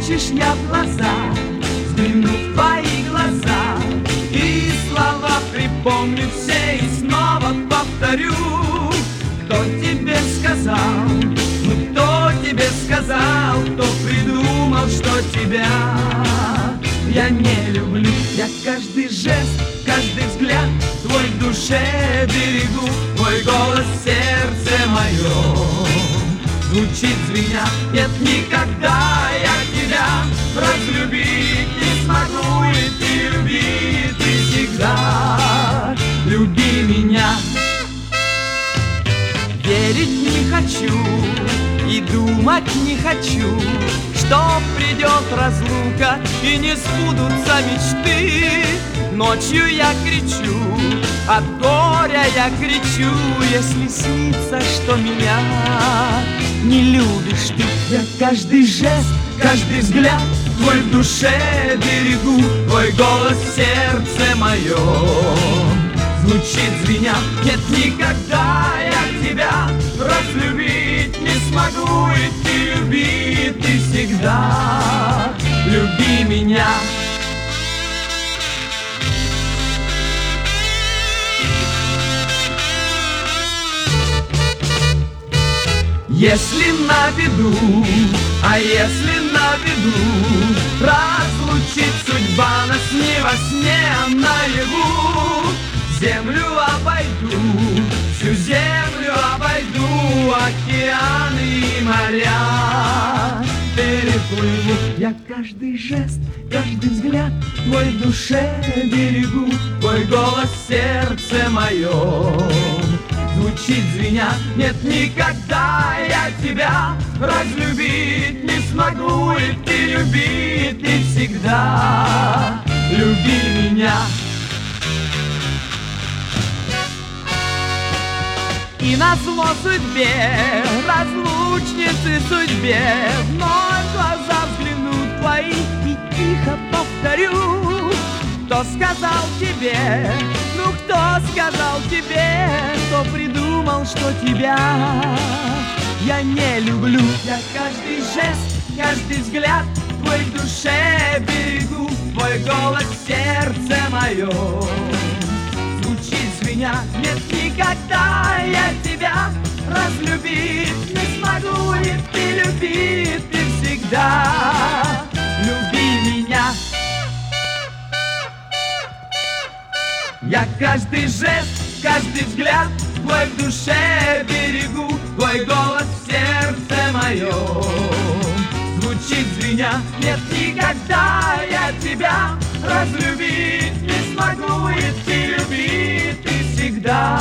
хочешь, я в глаза взгляну в твои глаза, и слова припомню все и снова повторю. Кто тебе сказал, ну кто тебе сказал, кто придумал, что тебя я не люблю? Я каждый жест, каждый взгляд твой в душе берегу, твой голос в сердце моем звучит звеня. Нет, никогда я тебя разлюбить не смогу, и ты люби, ты всегда люби меня. Верить не хочу и думать не хочу, что придет разлука и не сбудутся мечты. Ночью я кричу, от горя я кричу, если снится, что меня не любишь ты. Я каждый жест, каждый взгляд твой в душе берегу, твой голос в сердце моем звучит звеня. Нет, никогда я тебя разлюбить не смогу, и ты люби, ты всегда люби меня. Если на виду, а если на виду разлучить судьба нас не во сне, а наяву, землю обойду, всю землю обойду, океаны и моря переплыву. Я каждый жест, каждый взгляд твой в душе берегу, твой голос в сердце моем звучит звеня. Нет, никогда я тебя разлюбить не смогу, и ты люби, ты всегда люби меня. И назло судьбе, разлучницы судьбе, вновь в глаза взглянут твои и тихо повторю. Кто сказал тебе, ну кто сказал тебе, кто придумал, что тебя я не люблю? Я каждый жест, каждый взгляд твой в душе берегу, твой голос в сердце моем звучит звеня. Нет, никогда я тебя разлюбить не смогу, и ты люби, ты всегда люби меня. Я каждый жест, каждый взгляд твой в душе берегу, твой голос в сердце моем звучит звеня. Нет, никогда я тебя разлюбить не смогу, и ты люби, ты всегда